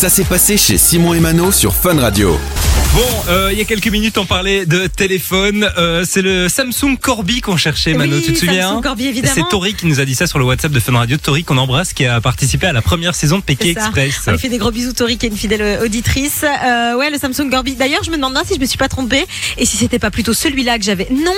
Ça s'est passé chez Simon et Mano sur Fun Radio. Bon, il y a quelques minutes, on parlait de téléphone. C'est le Samsung Corby qu'on cherchait, Mano. Oui, tu te souviens? Samsung Corby, évidemment. C'est Tori qui nous a dit ça sur le WhatsApp de Fun Radio. Tori qu'on embrasse, qui a participé à la première saison de Pékin Express. On lui fait des gros bisous, Tori, qui est une fidèle auditrice. Ouais, le Samsung Corby. D'ailleurs, je me demande bien si je me suis pas trompée et si c'était pas plutôt celui-là que j'avais. Non,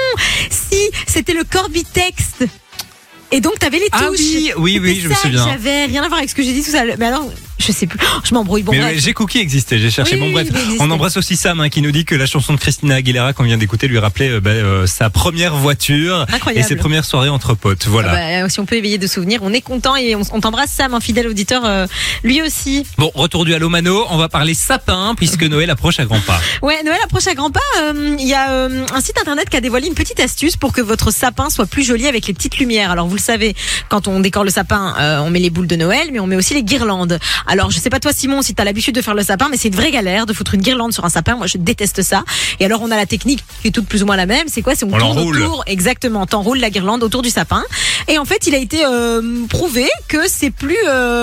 si c'était le Corby Text. Et donc t'avais les touches. Ah oui, je me souviens. J'avais rien à voir avec ce que j'ai dit tout ça. Mais alors, je sais plus. Je m'embrouille. Bon, mais j'ai Cookie existait. J'ai cherché. Oui, Bon bref, on embrasse aussi Sam qui nous dit que la chanson de Christina Aguilera qu'on vient d'écouter lui rappelait sa première voiture. Incroyable. Et ses premières soirées entre potes. Voilà. Si on peut éveiller de souvenirs, on est content et on t'embrasse Sam, un fidèle auditeur, lui aussi. Bon, retour du Allo Mano. On va parler sapin puisque Noël approche à grands pas. Ouais, Noël approche à grands pas. Il y a un site internet qui a dévoilé une petite astuce pour que votre sapin soit plus joli avec les petites lumières. Alors vous le savez, quand on décore le sapin, on met les boules de Noël, mais on met aussi les guirlandes. Alors je sais pas toi Simon si t'as l'habitude de faire le sapin, mais c'est une vraie galère de foutre une guirlande sur un sapin. Moi je déteste ça. Et alors on a la technique qui est toute plus ou moins la même. C'est quoi? C'est on tourne autour. Exactement. T'enroules la guirlande autour du sapin. Et en fait il a été prouvé que c'est plus,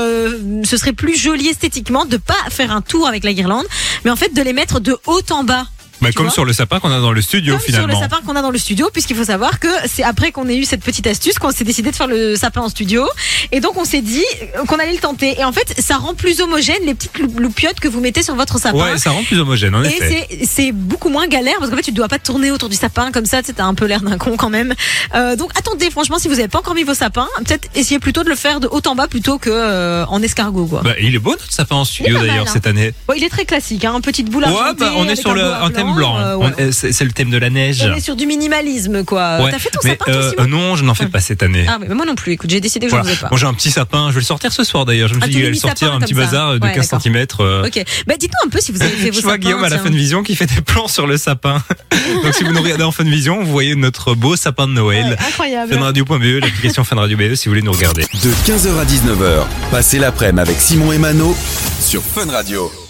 ce serait plus joli esthétiquement de pas faire un tour avec la guirlande, mais en fait de les mettre de haut en bas. Comme sur le sapin qu'on a dans le studio finalement. Sur le sapin qu'on a dans le studio, puisqu'il faut savoir que c'est après qu'on ait eu cette petite astuce qu'on s'est décidé de faire le sapin en studio. Et donc on s'est dit qu'on allait le tenter. Et en fait, ça rend plus homogène les petites loupiottes que vous mettez sur votre sapin. Ouais, ça rend plus homogène en effet. Et c'est beaucoup moins galère parce qu'en fait tu ne dois pas tourner autour du sapin comme ça. T'as un peu l'air d'un con quand même. Donc attendez, franchement, si vous n'avez pas encore mis vos sapins, peut-être essayez plutôt de le faire de haut en bas plutôt que en escargot quoi. Il est beau notre sapin en studio d'ailleurs cette année. Bon, il est très classique, une petite boule argentée. On est sur un thème blanc. C'est le thème de la neige. On est sur du minimalisme, quoi. Ouais. T'as fait ton sapin, toi, Simon? Non, je n'en fais pas cette année. Ah, mais moi non plus. Écoute, j'ai décidé que je n'en faisais pas. Moi, j'ai un petit sapin. Je vais le sortir ce soir, d'ailleurs. Je me suis dit que j'allais sortir un petit bazar de 15 cm. Ok. Dites-nous un peu si vous avez fait vos sapins. Je vois Guillaume à la Funvision qui fait des plans sur le sapin. Donc, si vous nous regardez en Funvision, vous voyez notre beau sapin de Noël. Incroyable. Funradio.be, l'application Funradio BE, si vous voulez nous regarder. De 15h à 19h, passez l'après-midi avec Simon et Mano sur Fun Radio.